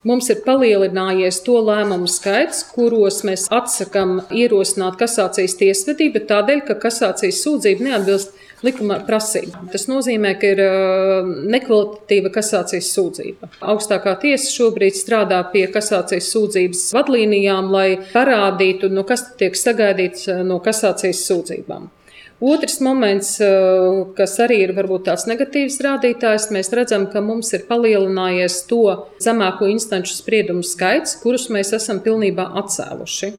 Mums ir palielinājies to lēmumu skaits, kuros mēs atsakam ierosināt kasācijas tiesvedību tādēļ, ka kasācijas sūdzība neatbilst likuma prasībām. Tas nozīmē, ka ir nekvalitatīva kasācijas sūdzība. Augstākā tiesa šobrīd strādā pie kasācijas sūdzības vadlīnijām, lai parādītu, kas tiek sagaidīts no kasācijas sūdzībām. Otrs moments, kas arī ir varbūt tāds negatīvs rādītājs, mēs redzam, ka mums ir palielinājies to zemāko instanču spriedumu skaits, kurus mēs esam pilnībā atcēluši.